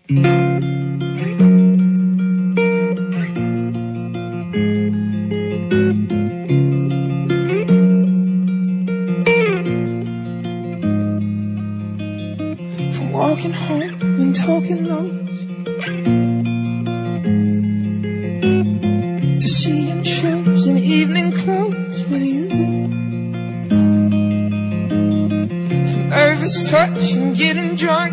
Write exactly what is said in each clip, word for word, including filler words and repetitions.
From walking home and talking lows to seeing shows in evening clothes with you, from nervous touch and getting drunk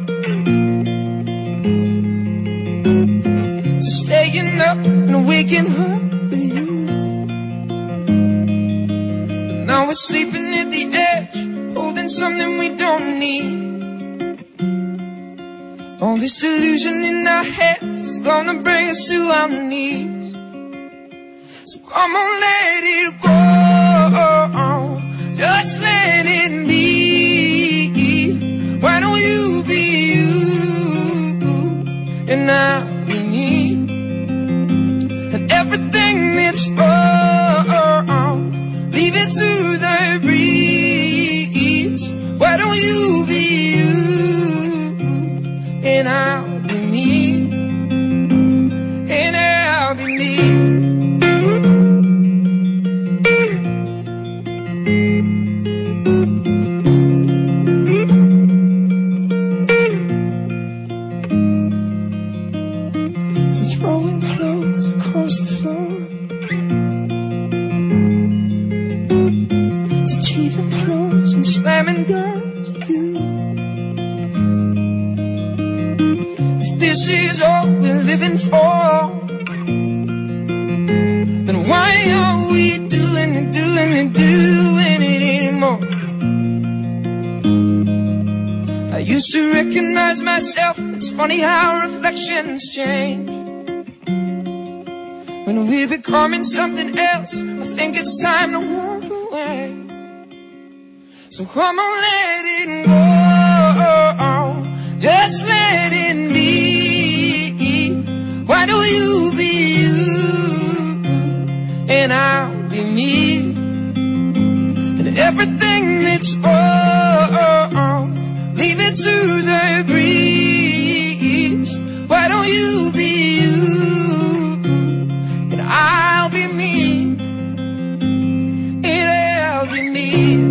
to staying up and waking up with you. And now we're sleeping at the edge, holding something we don't need. All this delusion in our heads is gonna bring us to our knees. So come on, let it go, just let it be. Why don't you be you, and I'll be me, and everything that's wrong, leave it to the breeze. Why don't you be you, and I'll be me, and I'll be me. From throwing clothes across the floor to teething floors and slamming doors at you. This is all we're living for, then why are we doing it, doing it, doing it anymore? I used to recognize myself, it's funny how reflections change. When we're becoming something else, I think it's time to walk away. So come on, let it go, just let it be. Why don't you be you, and I'll be me, and everything that's wrong, leave it to the breeze. Why don't you be you, and I'll be me, and I'll be me.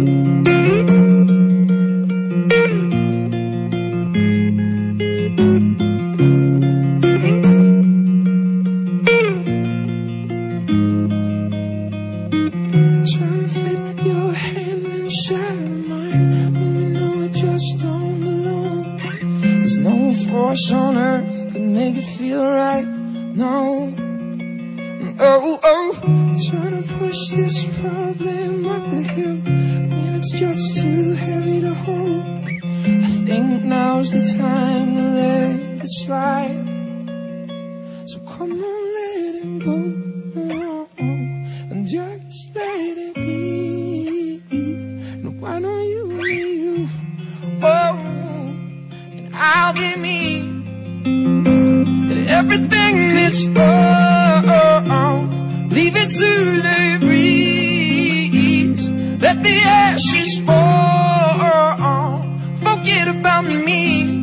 Trying to fit your hand inside mine when we know it just don't belong. There's no force on earth could make it feel right. No, oh, oh. Trying to push this problem up the hill when it's just too heavy to hold. I think now's the time to let it slide. So come on, let it go, and just let it be. And why don't you be you, oh, and I'll be me, and everything that's wrong, leave it to the breeze. Let the ashes fall, forget about me.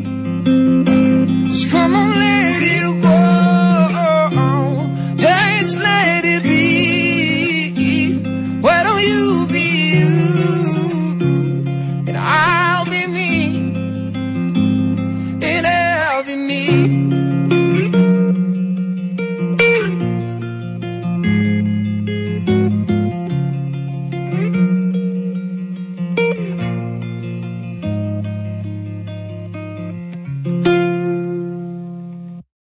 Just come on, let it go, just let it be. Why don't you be you, and I'll be me, and I'll be me. Thank you.